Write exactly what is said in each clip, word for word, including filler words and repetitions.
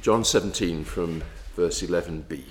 John seventeen from verse eleven b.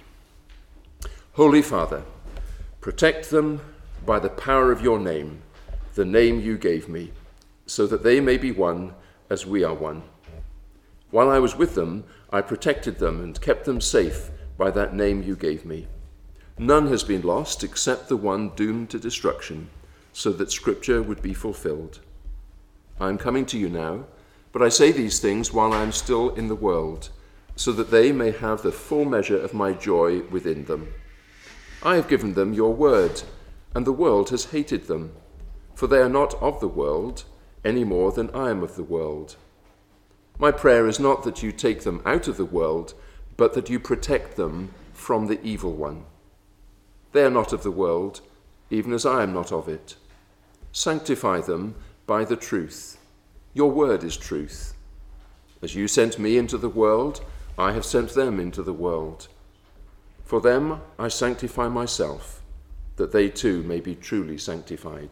Holy Father, protect them by the power of your name, the name you gave me, so that they may be one as we are one. While I was with them, I protected them and kept them safe by that name you gave me. None has been lost except the one doomed to destruction, so that Scripture would be fulfilled. I am coming to you now, but I say these things while I am still in the world, so that they may have the full measure of my joy within them. I have given them your word, and the world has hated them, for they are not of the world any more than I am of the world. My prayer is not that you take them out of the world, but that you protect them from the evil one. They are not of the world, even as I am not of it. Sanctify them by the truth. Your word is truth. As you sent me into the world, I have sent them into the world. For them I sanctify myself, that they too may be truly sanctified.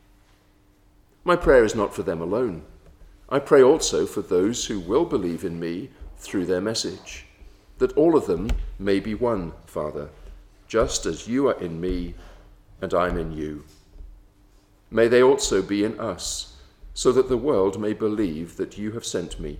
My prayer is not for them alone. I pray also for those who will believe in me through their message, that all of them may be one, Father, just as you are in me and I am in you. May they also be in us, so that the world may believe that you have sent me.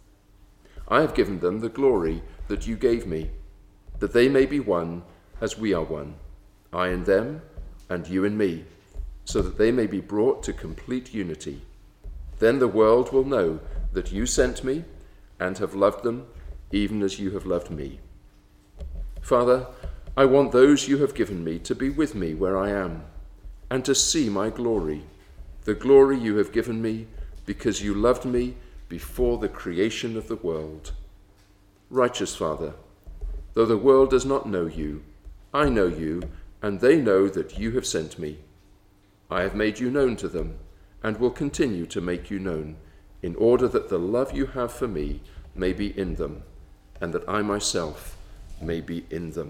I have given them the glory that you gave me, that they may be one as we are one, I in them and you in me, so that they may be brought to complete unity. Then the world will know that you sent me and have loved them even as you have loved me. Father, I want those you have given me to be with me where I am, and to see my glory, the glory you have given me because you loved me before the creation of the world. Righteous Father, though the world does not know you, I know you, and they know that you have sent me. I have made you known to them, and will continue to make you known, in order that the love you have for me may be in them, and that I myself may be in them.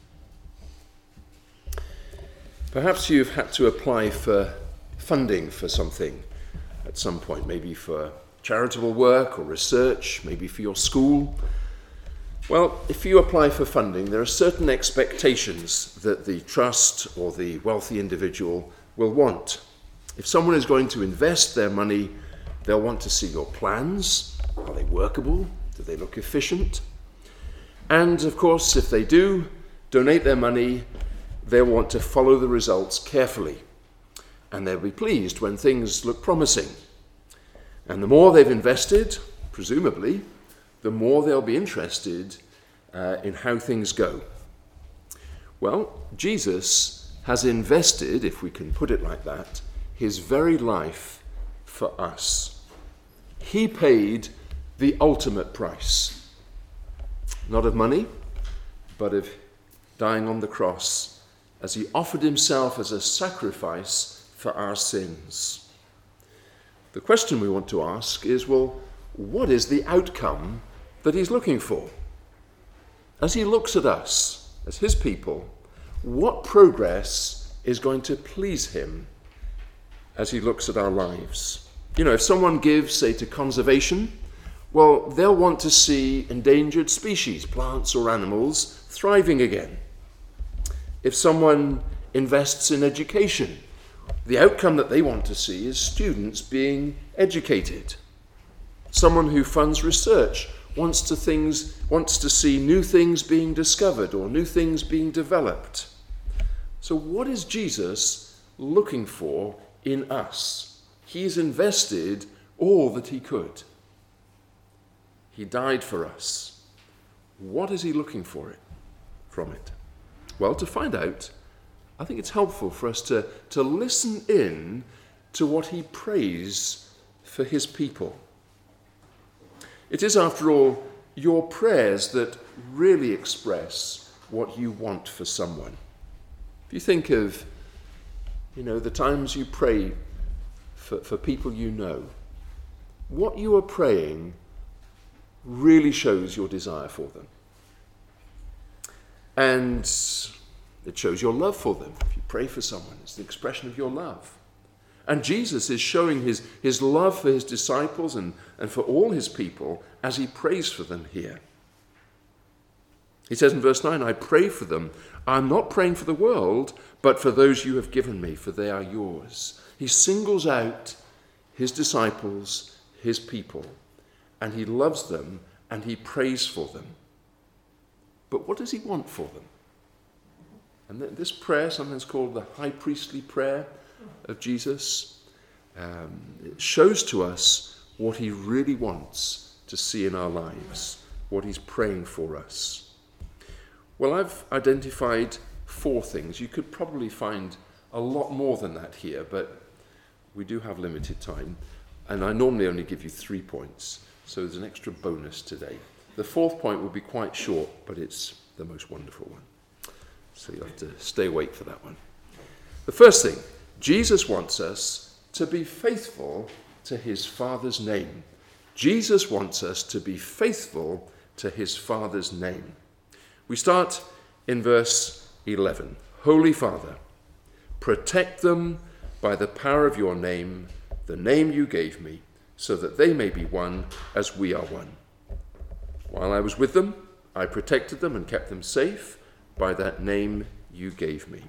Perhaps you've had to apply for funding for something at some point, maybe for charitable work or research, maybe for your school. Well, if you apply for funding, there are certain expectations that the trust or the wealthy individual will want. If someone is going to invest their money, they'll want to see your plans. Are they workable? Do they look efficient? And of course, if they do donate their money, they'll want to follow the results carefully. And they'll be pleased when things look promising. And the more they've invested, presumably, the more they'll be interested uh, in how things go. Well, Jesus has invested, if we can put it like that, his very life for us. He paid the ultimate price, not of money, but of dying on the cross as he offered himself as a sacrifice for our sins. The question we want to ask is, well, what is the outcome that he's looking for? As he looks at us, as his people, what progress is going to please him as he looks at our lives? You know, if someone gives, say, to conservation, well, they'll want to see endangered species, plants or animals, thriving again. If someone invests in education, the outcome that they want to see is students being educated. Someone who funds research wants to things wants to see new things being discovered or new things being developed. So what is Jesus looking for in us? He's invested all that he could. He died for us. What is he looking for it from it? Well, to find out, I think it's helpful for us to, to listen in to what he prays for his people. It is, after all, your prayers that really express what you want for someone. If you think of, you know, the times you pray for, for people you know, what you are praying really shows your desire for them. And it shows your love for them. If you pray for someone, it's the expression of your love. And Jesus is showing his, his love for his disciples and, and for all his people as he prays for them here. He says in verse nine, I pray for them. I'm not praying for the world, but for those you have given me, for they are yours. He singles out his disciples, his people, and he loves them and he prays for them. But what does he want for them? And this prayer, sometimes called the high priestly prayer of Jesus, um, it shows to us what he really wants to see in our lives, what he's praying for us. Well, I've identified four things. You could probably find a lot more than that here, but we do have limited time, and I normally only give you three points, so there's an extra bonus today. The fourth point will be quite short, but it's the most wonderful one. So you have to stay awake for that one. The first thing, Jesus wants us to be faithful to his Father's name. Jesus wants us to be faithful to his Father's name. We start in verse eleven. Holy Father, protect them by the power of your name, the name you gave me, so that they may be one as we are one. While I was with them, I protected them and kept them safe by that name you gave me.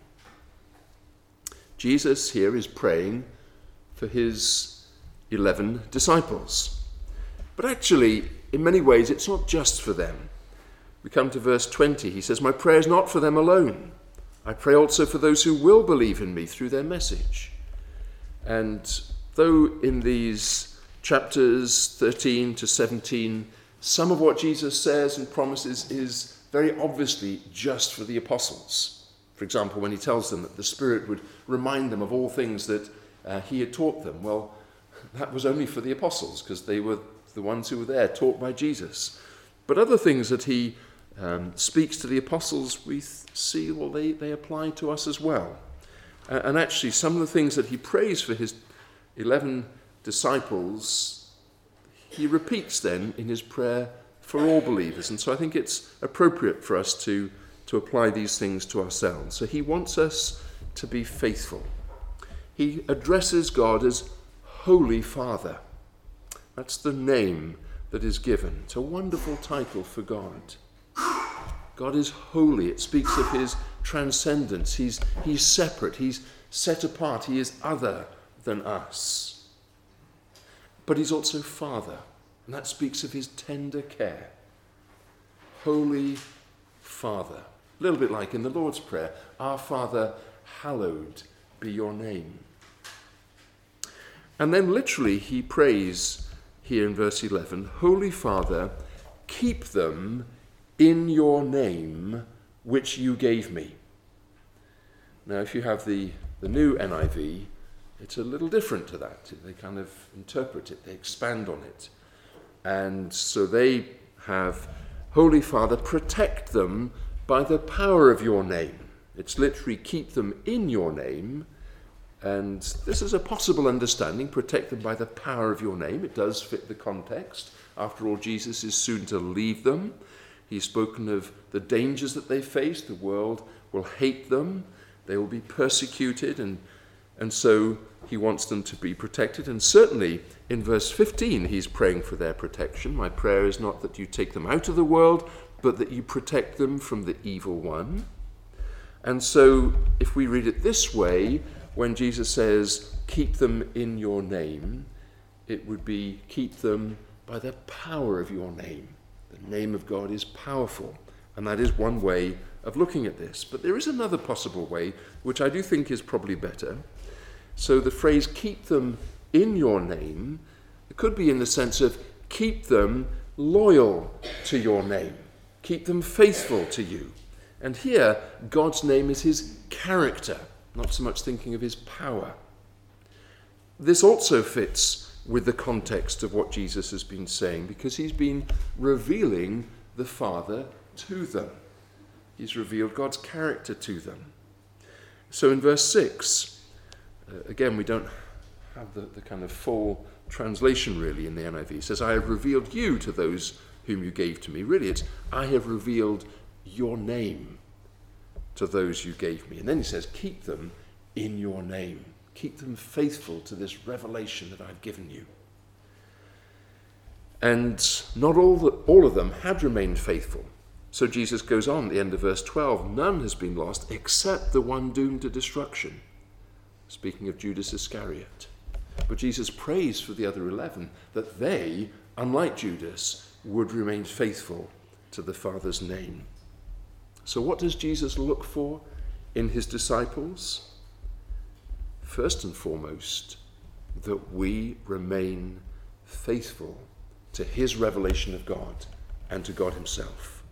Jesus here is praying for his eleven disciples. But actually, in many ways, it's not just for them. We come to verse twenty. He says, my prayer is not for them alone. I pray also for those who will believe in me through their message. And though in these chapters thirteen to seventeen, some of what Jesus says and promises is very obviously just for the apostles. For example, when he tells them that the Spirit would remind them of all things that uh, he had taught them, well, that was only for the apostles because they were the ones who were there, taught by Jesus. But other things that he um, speaks to the apostles, we th- see, well, they, they apply to us as well. Uh, and actually, some of the things that he prays for his eleven disciples, he repeats then in his prayer for all believers. And so I think it's appropriate for us to, to apply these things to ourselves. So he wants us to be faithful. He addresses God as Holy Father. That's the name that is given. It's a wonderful title for God. God is holy. It speaks of his transcendence. He's, he's separate. He's set apart. He is other than us. But he's also Father. And that speaks of his tender care. Holy Father. A little bit like in the Lord's Prayer. Our Father, hallowed be your name. And then literally he prays here in verse eleven, Holy Father, keep them in your name which you gave me. Now if you have the, the new N I V, it's a little different to that. They kind of interpret it, they expand on it. And so they have, Holy Father, protect them by the power of your name. It's literally keep them in your name. And this is a possible understanding, protect them by the power of your name. It does fit the context. After all, Jesus is soon to leave them. He's spoken of the dangers that they face. The world will hate them. They will be persecuted. And, and so he wants them to be protected. And certainly in verse fifteen, he's praying for their protection. My prayer is not that you take them out of the world, but that you protect them from the evil one. And so if we read it this way, when Jesus says, keep them in your name, it would be keep them by the power of your name. The name of God is powerful, and that is one way of looking at this. But there is another possible way, which I do think is probably better. So the phrase, keep them in your name, it could be in the sense of keep them loyal to your name. Keep them faithful to you. And here, God's name is his character. Not so much thinking of his power. This also fits with the context of what Jesus has been saying, because he's been revealing the Father to them. He's revealed God's character to them. So in verse six, uh, again, we don't have the, the kind of full translation really in the N I V. It says, I have revealed you to those whom you gave to me. Really, it's, I have revealed your name to those you gave me. And then he says, keep them in your name. Keep them faithful to this revelation that I've given you. And not all, the, all of them had remained faithful. So Jesus goes on at the end of verse twelve, none has been lost except the one doomed to destruction. Speaking of Judas Iscariot. But Jesus prays for the other eleven that they, unlike Judas, would remain faithful to the Father's name. So what does Jesus look for in his disciples? First and foremost, that we remain faithful to his revelation of God and to God himself.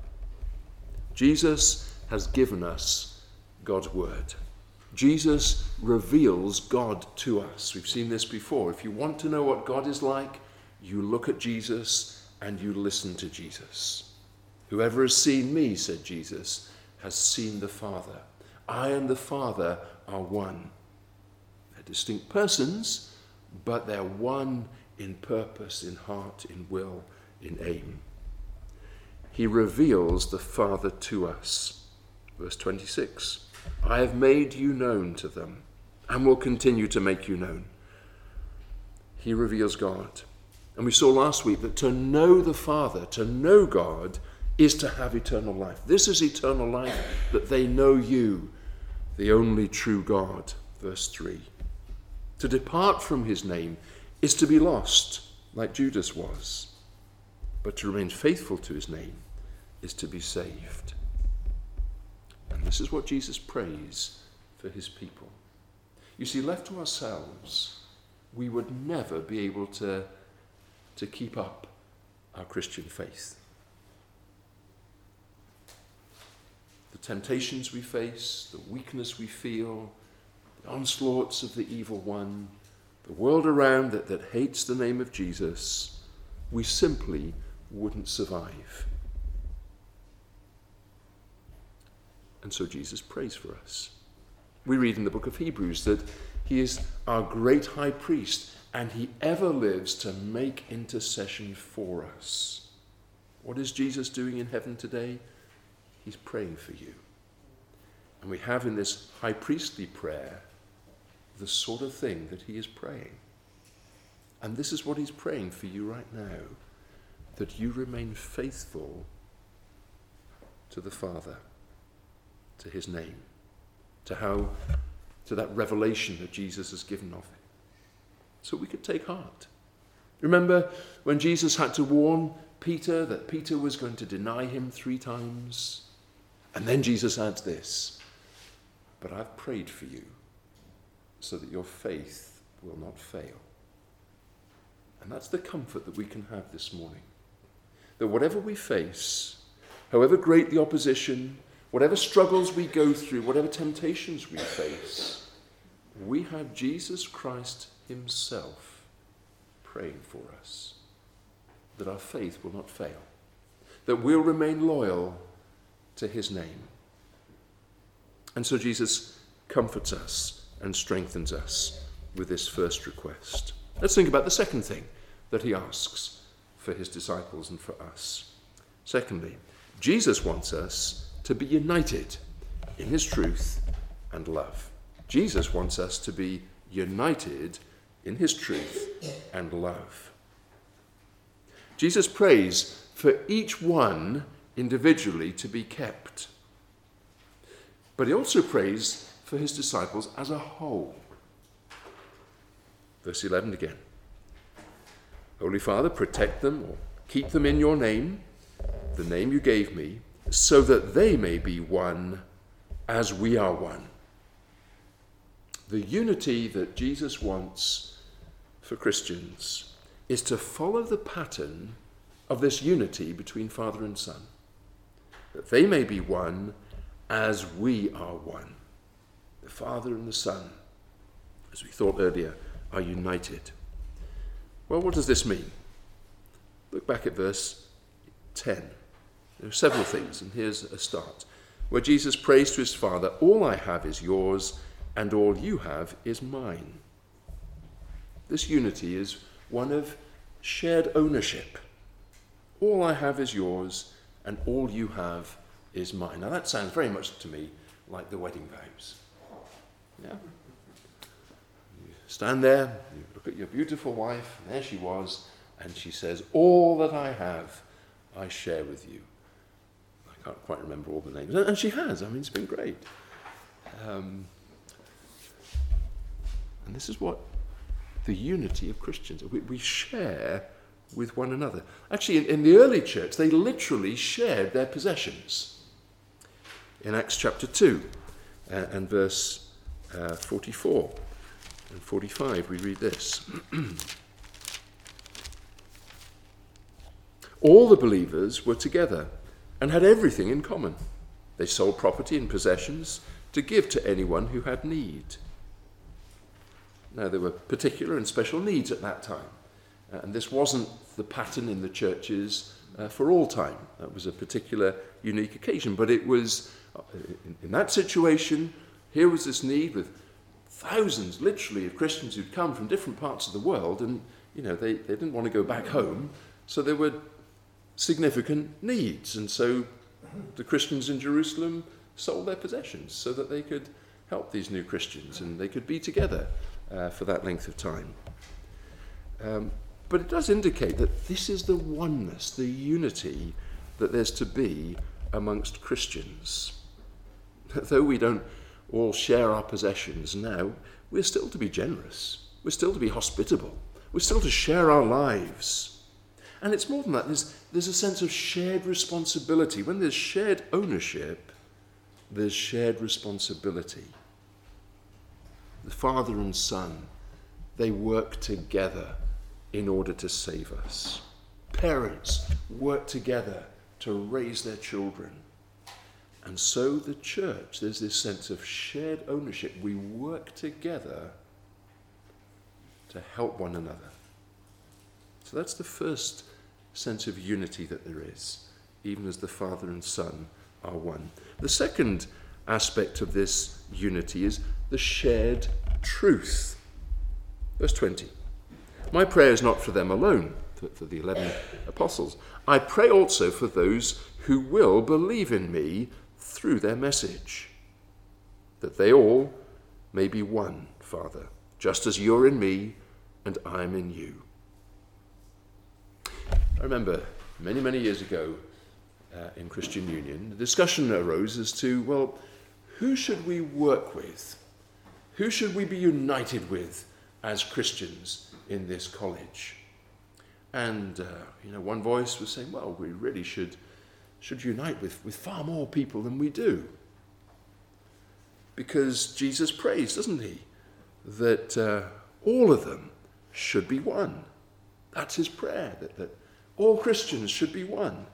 Jesus has given us God's word. Jesus reveals God to us. We've seen this before. If you want to know what God is like, you look at Jesus and you listen to Jesus. Whoever has seen me, said Jesus, has seen the Father. I and the Father are one. They're distinct persons, but they're one in purpose, in heart, in will, in aim. He reveals the Father to us. Verse twenty-six, I have made you known to them and will continue to make you known. He reveals God. And we saw last week that to know the Father, to know God, is to have eternal life. This is eternal life, that they know you, the only true God. Verse three. To depart from his name is to be lost, like Judas was. But to remain faithful to his name is to be saved. And this is what Jesus prays for his people. You see, left to ourselves, we would never be able to, to keep up our Christian faith. The temptations we face, the weakness we feel, the onslaughts of the evil one, the world around that, that hates the name of Jesus, we simply wouldn't survive. And so Jesus prays for us. We read in the book of Hebrews that he is our great high priest and he ever lives to make intercession for us. What is Jesus doing in heaven today? He's praying for you. And we have in this high priestly prayer the sort of thing that he is praying. And this is what he's praying for you right now, that you remain faithful to the Father, to his name, to how, to that revelation that Jesus has given of it. So we could take heart. Remember when Jesus had to warn Peter that Peter was going to deny him three times? And then Jesus adds this, but I've prayed for you so that your faith will not fail. And that's the comfort that we can have this morning. That whatever we face, however great the opposition, whatever struggles we go through, whatever temptations we face, we have Jesus Christ himself praying for us. That our faith will not fail. That we'll remain loyal to his name. And so Jesus comforts us and strengthens us with this first request. Let's think about the second thing that he asks for his disciples and for us. Secondly, Jesus wants us to be united in his truth and love. Jesus wants us to be united in his truth and love. Jesus prays for each one individually to be kept. But he also prays for his disciples as a whole. Verse eleven again. Holy Father, protect them or keep them in your name, the name you gave me, so that they may be one as we are one. The unity that Jesus wants for Christians is to follow the pattern of this unity between Father and Son, that they may be one as we are one. The Father and the Son, as we thought earlier, are united. Well, what does this mean? Look back at verse ten. There are several things, and here's a start, where Jesus prays to his Father, all I have is yours, and all you have is mine. This unity is one of shared ownership. All I have is yours, and all you have is mine. Now that sounds very much to me like the wedding vows. Yeah? You stand there, you look at your beautiful wife, and there she was, and she says, all that I have, I share with you. can't quite remember all the names. And she has. I mean, it's been great. Um, and this is what the unity of Christians, we, we share with one another. Actually, in, in the early church, they literally shared their possessions. In Acts chapter two uh, and verse uh, forty-four and forty-five, we read this. All the believers were together and had everything in common. They sold property and possessions to give to anyone who had need. Now, there were particular and special needs at that time. Uh, and this wasn't the pattern in the churches uh, for all time. That was a particular, unique occasion. But it was, uh, in, in that situation, here was this need with thousands, literally, of Christians who'd come from different parts of the world. And, you know, they, they didn't want to go back home. So there were significant needs. And so the Christians in Jerusalem sold their possessions so that they could help these new Christians and they could be together uh, for that length of time. Um, but it does indicate that this is the oneness, the unity that there's to be amongst Christians. Though we don't all share our possessions now, we're still to be generous. We're still to be hospitable. We're still to share our lives. And it's more than that. There's, there's a sense of shared responsibility. When there's shared ownership, there's shared responsibility. The Father and Son, they work together in order to save us. Parents work together to raise their children. And so the church, there's this sense of shared ownership. We work together to help one another. So that's the first sense of unity that there is, even as the Father and Son are one. The second aspect of this unity is the shared truth. Verse twenty. My prayer is not for them alone, for, for the eleven apostles. I pray also for those who will believe in me through their message, that they all may be one, Father, just as you're in me and I'm in you. I remember many, many years ago uh, in Christian Union, the discussion arose as to, well, who should we work with? Who should we be united with as Christians in this college? And, uh, you know, one voice was saying, well, we really should should unite with, with far more people than we do. Because Jesus prays, doesn't he, that uh, all of them should be one. That's his prayer, that, that all Christians should be one.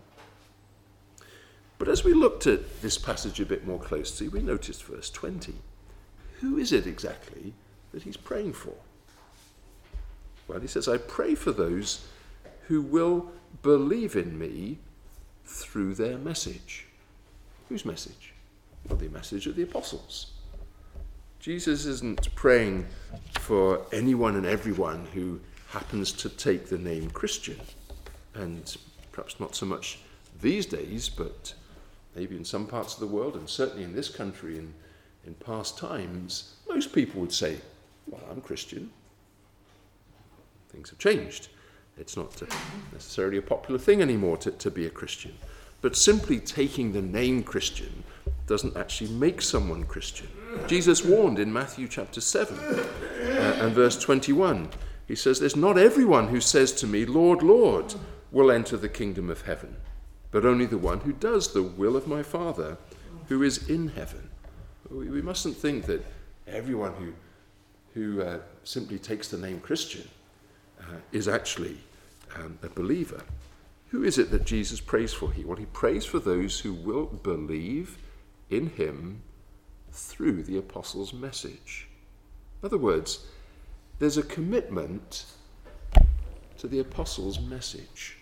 But as we looked at this passage a bit more closely, we noticed verse twenty. Who is it exactly that he's praying for? Well, he says, I pray for those who will believe in me through their message. Whose message? Well, the message of the apostles. Jesus isn't praying for anyone and everyone who happens to take the name Christian. And perhaps not so much these days, but maybe in some parts of the world, and certainly in this country in, in past times, most people would say, well, I'm Christian. Things have changed. It's not necessarily a popular thing anymore to, to be a Christian. But simply taking the name Christian doesn't actually make someone Christian. Jesus warned in Matthew chapter seven uh, and verse twenty-one. He says, there's not everyone who says to me, Lord, Lord, will enter the kingdom of heaven, but only the one who does the will of my Father who is in heaven. We, we mustn't think that everyone who, who uh, simply takes the name Christian Uh, is actually um, a believer. Who is it that Jesus prays for here? Well, he prays for those who will believe in him through the apostles' message. In other words, there's a commitment to the apostles' message.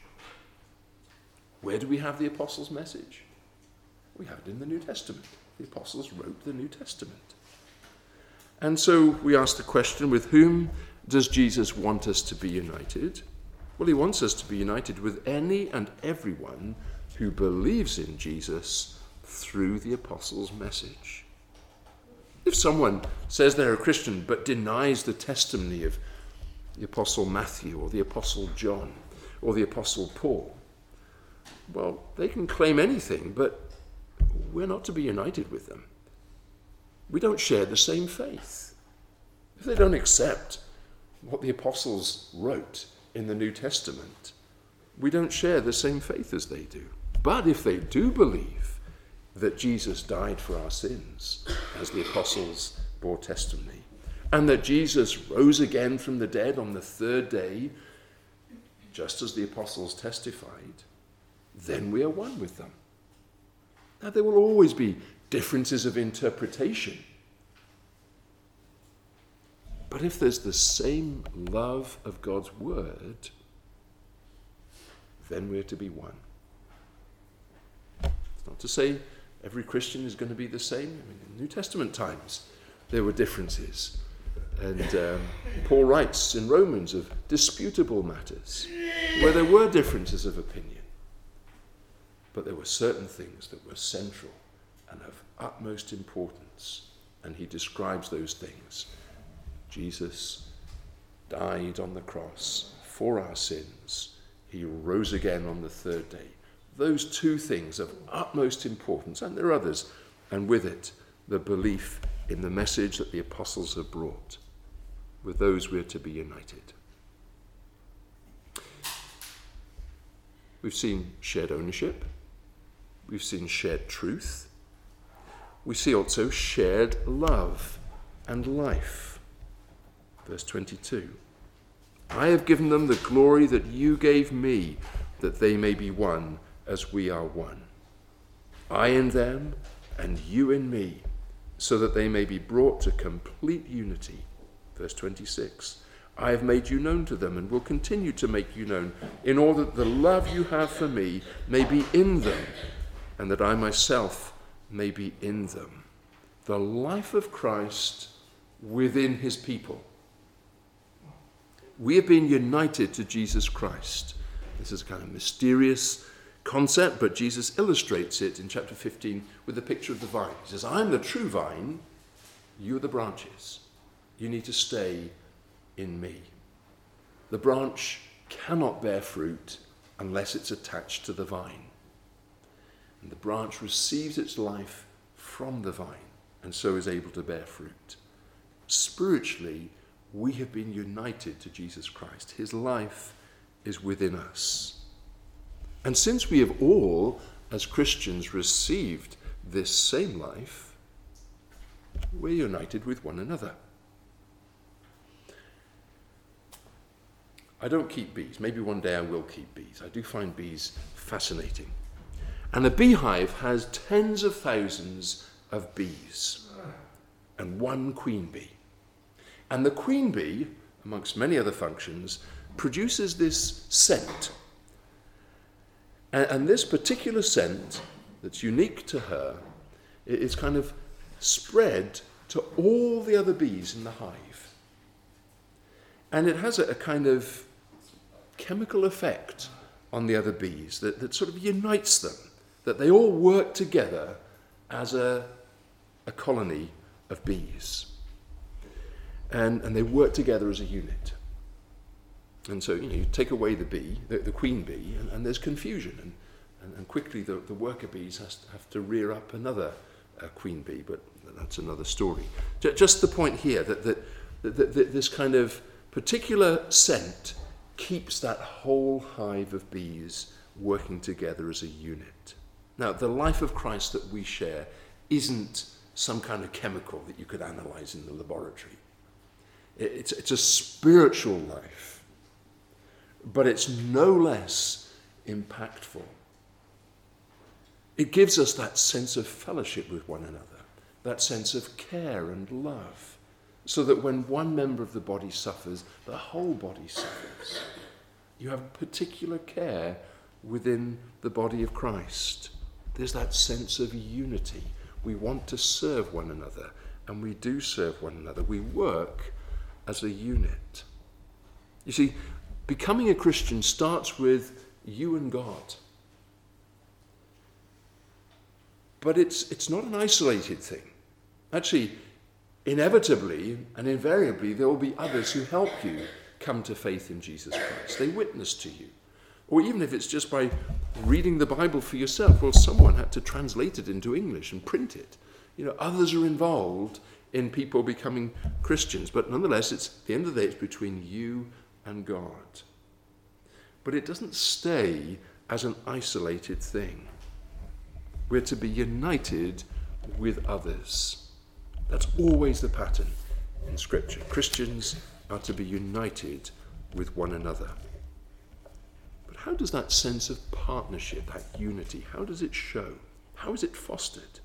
Where do we have the apostles' message? We have it in the New Testament. The apostles wrote the New Testament. And so we ask the question, with whom does Jesus want us to be united? Well, he wants us to be united with any and everyone who believes in Jesus through the apostles' message. If someone says they're a Christian but denies the testimony of the Apostle Matthew or the Apostle John or the Apostle Paul, well, they can claim anything, but we're not to be united with them. We don't share the same faith. If they don't accept what the apostles wrote in the New Testament, we don't share the same faith as they do. But if they do believe that Jesus died for our sins, as the apostles bore testimony, and that Jesus rose again from the dead on the third day, just as the apostles testified, then we are one with them. Now, there will always be differences of interpretation. But if there's the same love of God's word, then we're to be one. It's not to say every Christian is going to be the same. I mean, in New Testament times, there were differences. And um, Paul writes in Romans of disputable matters, where there were differences of opinion. But there were certain things that were central and of utmost importance. And he describes those things. Jesus died on the cross for our sins. He rose again on the third day. Those two things of utmost importance, and there are others, and with it, the belief in the message that the apostles have brought. With those we're to be united. We've seen shared ownership. We've seen shared truth. We see also shared love and life. Verse twenty-two. I have given them the glory that you gave me, that they may be one as we are one. I in them and you in me, so that they may be brought to complete unity. Verse twenty-six. I have made you known to them and will continue to make you known, in order that the love you have for me may be in them, and that I myself may be in them. The life of Christ within his people. We have been united to Jesus Christ. This is a kind of mysterious concept, but Jesus illustrates it in chapter fifteen with the picture of the vine. He says, I'm the true vine, you are the branches. You need to stay in me. The branch cannot bear fruit unless it's attached to the vine. And the branch receives its life from the vine and so is able to bear fruit. Spiritually, we have been united to Jesus Christ. His life is within us. And since we have all, as Christians, received this same life, we're united with one another. I don't keep bees. Maybe one day I will keep bees. I do find bees fascinating. And a beehive has tens of thousands of bees and one queen bee. And the queen bee, amongst many other functions, produces this scent. And, and this particular scent that's unique to her is kind of spread to all the other bees in the hive. And it has a, a kind of chemical effect on the other bees that, that sort of unites them, that they all work together as a, a colony of bees. And, and they work together as a unit. And so, you know, you take away the bee, the, the queen bee, and, and there's confusion. And, and, and quickly the, the worker bees has to have to rear up another uh, queen bee, but that's another story. J- just the point here that, that, that, that, that this kind of particular scent keeps that whole hive of bees working together as a unit. Now, the life of Christ that we share isn't some kind of chemical that you could analyze in the laboratory. It's, it's a spiritual life, but it's no less impactful. It gives us that sense of fellowship with one another, that sense of care and love, so that when one member of the body suffers, the whole body suffers. You have particular care within the body of Christ. There's that sense of unity. We want to serve one another, and we do serve one another. We work as a unit. You see, becoming a Christian starts with you and God. But it's it's not an isolated thing. Actually, inevitably and invariably, there will be others who help you come to faith in Jesus Christ. They witness to you. Or even if it's just by reading the Bible for yourself. Well, someone had to translate it into English and print it. You know, others are involved in people becoming Christians, but nonetheless, it's at the end of the day, it's between you and God. But it doesn't stay as an isolated thing. We're to be united with others. That's always the pattern in Scripture. Christians are to be united with one another. But how does that sense of partnership, that unity, how does it show? How is it fostered?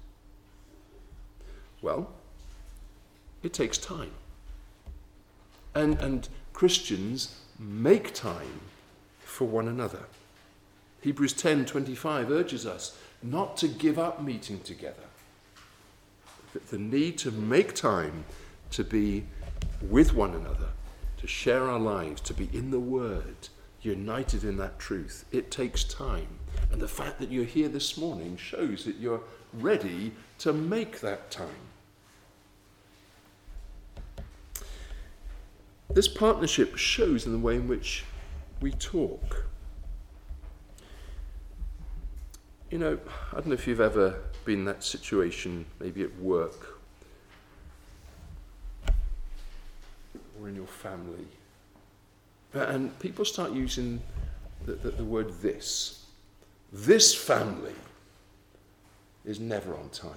Well, it takes time. And, and Christians make time for one another. Hebrews ten twenty-five urges us not to give up meeting together. The need to make time to be with one another, to share our lives, to be in the Word, united in that truth. It takes time. And the fact that you're here this morning shows that you're ready to make that time. This partnership shows in the way in which we talk. You know, I don't know if you've ever been in that situation, maybe at work or in your family, and people start using the, the, the word this. This family is never on time.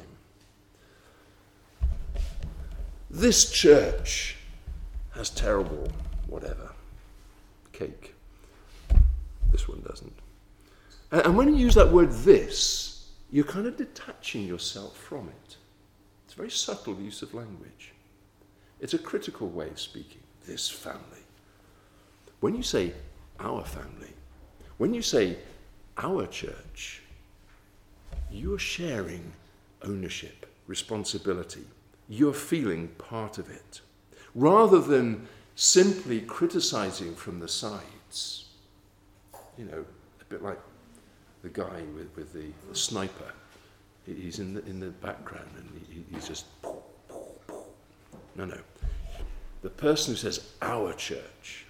This church has terrible whatever, cake. This one doesn't. And, and when you use that word this, you're kind of detaching yourself from it. It's a very subtle use of language. It's a critical way of speaking. This family. When you say our family, when you say our church, you're sharing ownership, responsibility. You're feeling part of it. Rather than simply criticizing from the sides. You know, a bit like the guy with, with the, the sniper. He's in the, in the background and he, he's just... No, no. The person who says, our church.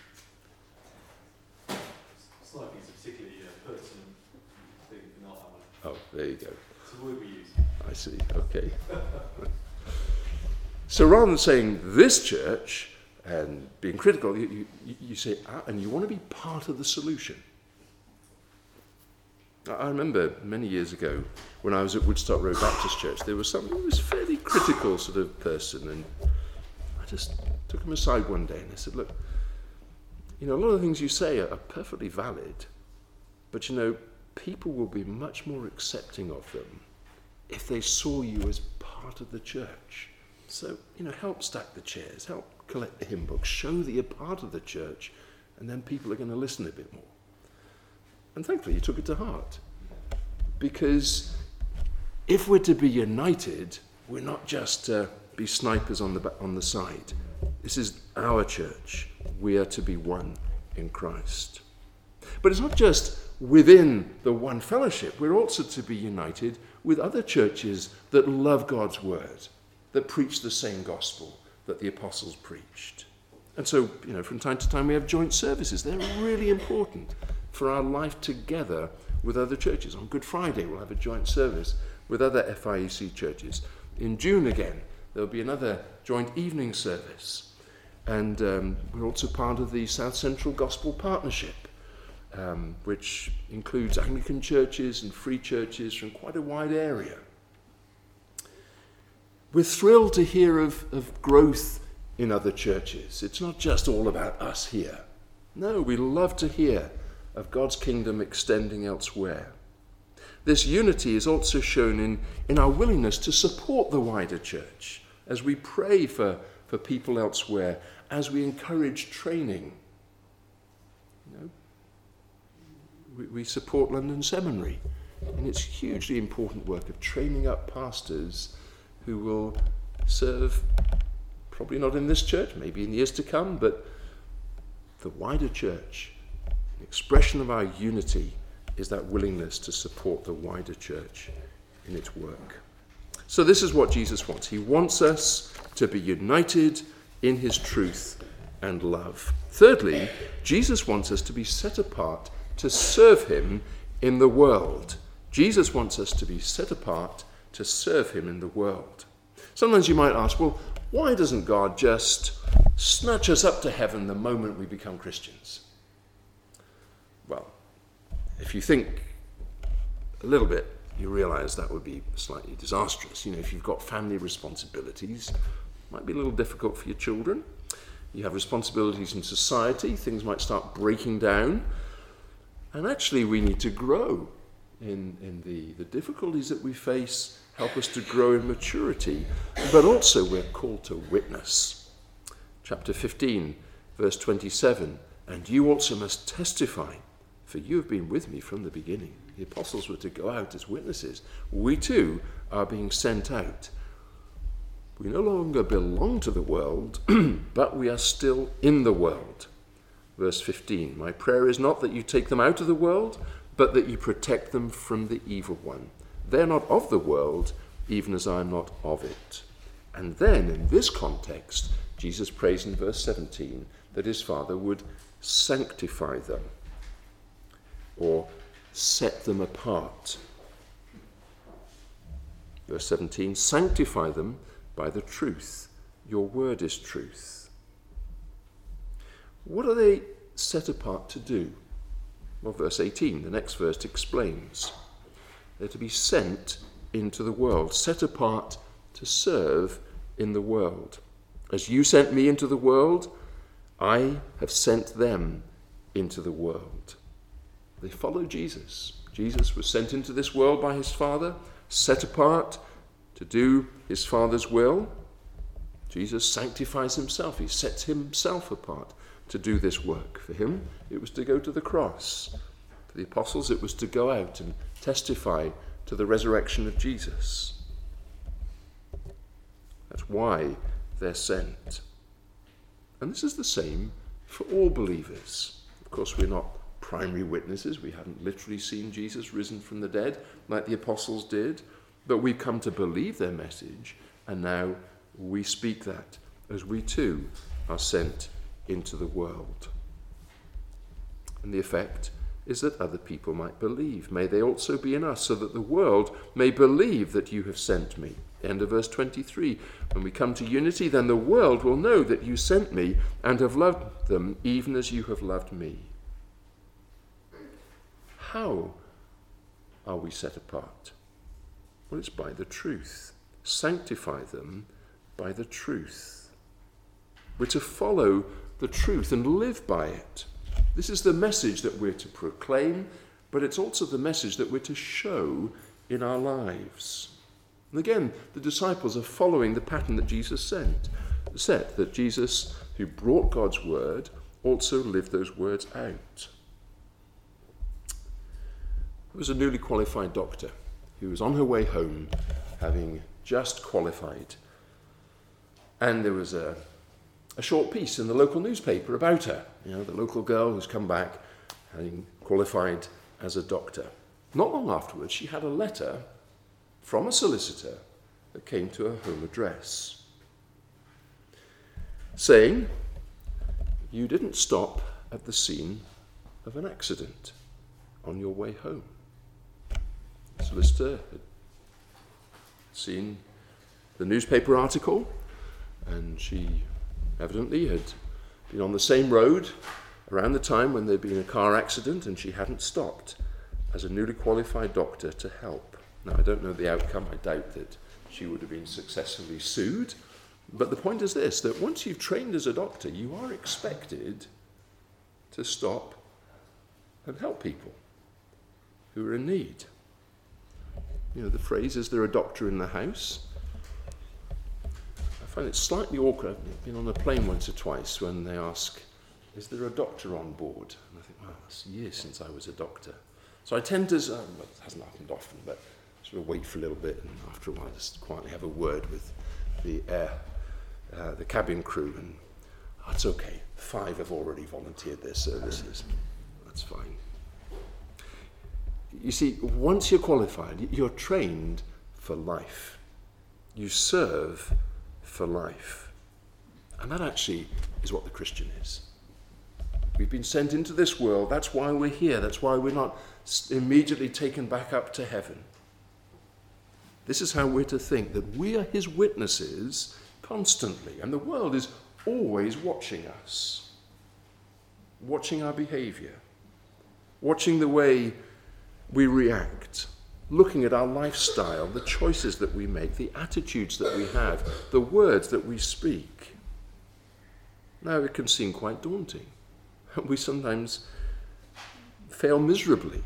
Sniper is a particularly uh, pertinent thing, not our. Oh, there you go. It's a word we use. I see, okay. So rather than saying this church and being critical, you, you, you say, ah, and you want to be part of the solution. I remember many years ago when I was at Woodstock Road Baptist Church, there was somebody who was a fairly critical sort of person, and I just took him aside one day and I said, look, you know, a lot of the things you say are, are perfectly valid, but you know, people will be much more accepting of them if they saw you as part of the church. So, you know, help stack the chairs, help collect the hymn books, show that you're part of the church, and then people are going to listen a bit more. And thankfully he took it to heart. Because if we're to be united, we're not just to be snipers on the on the side. This is our church. We are to be one in Christ. But it's not just within the one fellowship. We're also to be united with other churches that love God's word, that preach the same gospel that the apostles preached. And so, you know, from time to time we have joint services. They're really important for our life together with other churches. On Good Friday we'll have a joint service with other F I E C churches. In June again there'll be another joint evening service. And um, we're also part of the South Central Gospel Partnership, um, which includes Anglican churches and free churches from quite a wide area. We're thrilled to hear of, of growth in other churches. It's not just all about us here. No, we love to hear of God's kingdom extending elsewhere. This unity is also shown in, in our willingness to support the wider church as we pray for, for people elsewhere, as we encourage training. You know, we, we support London Seminary in its hugely important work of training up pastors who will serve, probably not in this church, maybe in years to come, but the wider church. An expression of our unity is that willingness to support the wider church in its work. So this is what Jesus wants. He wants us to be united in his truth and love. Thirdly, Jesus wants us to be set apart to serve him in the world. Jesus wants us to be set apart to serve him in the world. Sometimes you might ask, well, why doesn't God just snatch us up to heaven the moment we become Christians? Well, if you think a little bit, you realize that would be slightly disastrous. You know, if you've got family responsibilities, it might be a little difficult for your children. You have responsibilities in society, things might start breaking down. And actually we need to grow in, in the, the difficulties that we face, help us to grow in maturity, but also we're called to witness. Chapter fifteen, verse twenty-seven, and you also must testify, for you have been with me from the beginning. The apostles were to go out as witnesses. We too are being sent out. We no longer belong to the world, but we are still in the world. Verse fifteen, my prayer is not that you take them out of the world, but that you protect them from the evil one. They're not of the world, even as I am not of it. And then, in this context, Jesus prays in verse seventeen that his Father would sanctify them, or set them apart. Verse seventeen, sanctify them by the truth. Your word is truth. What are they set apart to do? Well, verse eighteen, the next verse explains. They're to be sent into the world, set apart to serve in the world. As you sent me into the world, I have sent them into the world. They follow Jesus. Jesus was sent into this world by his Father, set apart to do his Father's will. Jesus sanctifies himself. He sets himself apart to do this work. For him, it was to go to the cross. For the apostles, it was to go out and testify to the resurrection of Jesus. That's why they're sent. And this is the same for all believers. Of course, we're not primary witnesses. We haven't literally seen Jesus risen from the dead like the apostles did, but we've come to believe their message, and now we speak that as we too are sent into the world. And the effect is that other people might believe. May they also be in us, so that the world may believe that you have sent me. End of verse twenty-three. When we come to unity, then the world will know that you sent me and have loved them even as you have loved me. How are we set apart? Well, it's by the truth. Sanctify them by the truth. We're to follow the truth and live by it. This is the message that we're to proclaim, but it's also the message that we're to show in our lives. And again, the disciples are following the pattern that Jesus sent, set, that Jesus, who brought God's word, also lived those words out. There was a newly qualified doctor who was on her way home, having just qualified, and there was a a short piece in the local newspaper about her, you know, the local girl who's come back having qualified as a doctor. Not long afterwards, she had a letter from a solicitor that came to her home address, saying, you didn't stop at the scene of an accident on your way home. The solicitor had seen the newspaper article, and she evidently had been on the same road around the time when there'd been a car accident, and she hadn't stopped as a newly qualified doctor to help. Now, I don't know the outcome. I doubt that she would have been successfully sued. But the point is this, that once you've trained as a doctor, you are expected to stop and help people who are in need. You know, the phrase, is there a doctor in the house? I find it slightly awkward. I've been on a plane once or twice when they ask, is there a doctor on board? And I think, well, it's years since I was a doctor. So I tend to, um, well, it hasn't happened often, but sort of wait for a little bit, and after a while just quietly have a word with the air, uh, the cabin crew, and oh, it's okay, five have already volunteered their services. That's fine. You see, once you're qualified, you're trained for life. You serve for life. And that actually is what the Christian is. We've been sent into this world. That's why we're here. That's why we're not immediately taken back up to heaven. This is how we're to think, that we are his witnesses constantly, and the world is always watching us, watching our behavior, watching the way we react, looking at our lifestyle, the choices that we make, the attitudes that we have, the words that we speak. Now, it can seem quite daunting. We sometimes fail miserably.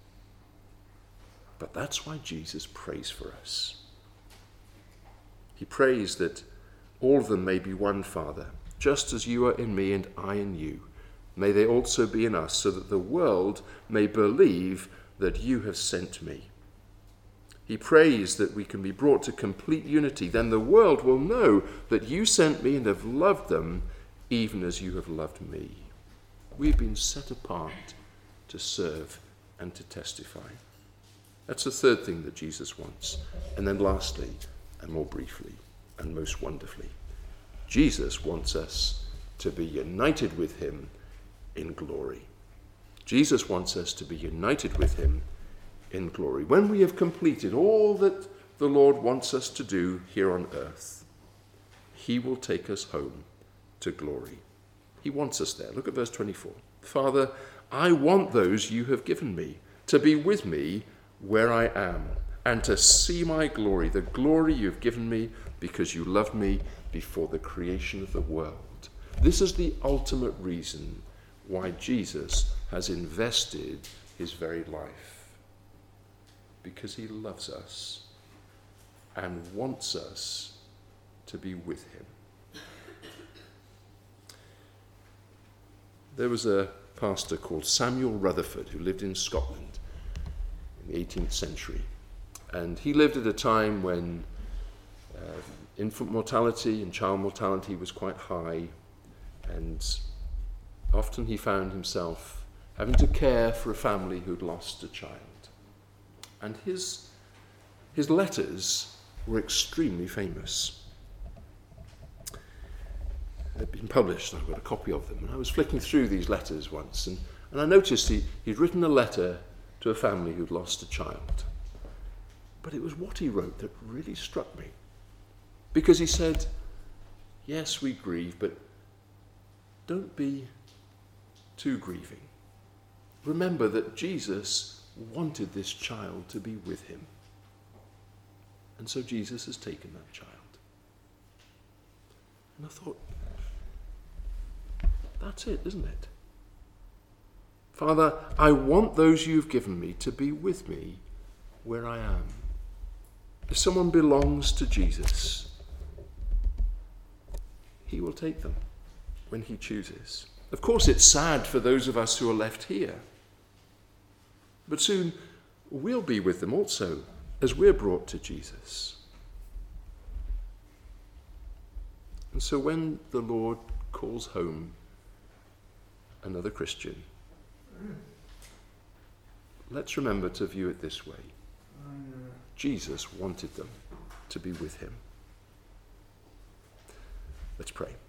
But that's why Jesus prays for us. He prays that all of them may be one, Father, just as you are in me and I in you. May they also be in us, so that the world may believe that you have sent me. He prays that we can be brought to complete unity. Then the world will know that you sent me and have loved them even as you have loved me. We've been set apart to serve and to testify. That's the third thing that Jesus wants. And then lastly, and more briefly, and most wonderfully, Jesus wants us to be united with him in glory. Jesus wants us to be united with him in glory. When we have completed all that the Lord wants us to do here on earth, he will take us home to glory. He wants us there. Look at verse twenty-four. Father, I want those you have given me to be with me where I am, and to see my glory, the glory you've given me because you loved me before the creation of the world. This is the ultimate reason why Jesus has invested his very life. Because he loves us and wants us to be with him. There was a pastor called Samuel Rutherford who lived in Scotland in the eighteenth century. And he lived at a time when uh, infant mortality and child mortality was quite high, and often he found himself having to care for a family who'd lost a child. And his, his letters were extremely famous. They'd been published, I've got a copy of them, and I was flicking through these letters once, and, and I noticed he, he'd written a letter to a family who'd lost a child. But it was what he wrote that really struck me. Because he said, yes, we grieve, but don't be too grieving. Remember that Jesus wanted this child to be with him. And so Jesus has taken that child. And I thought, that's it, isn't it? Father, I want those you've given me to be with me where I am. If someone belongs to Jesus, he will take them when he chooses. Of course, it's sad for those of us who are left here. But soon we'll be with them also as we're brought to Jesus. And so when the Lord calls home another Christian, let's remember to view it this way. Jesus wanted them to be with him. Let's pray.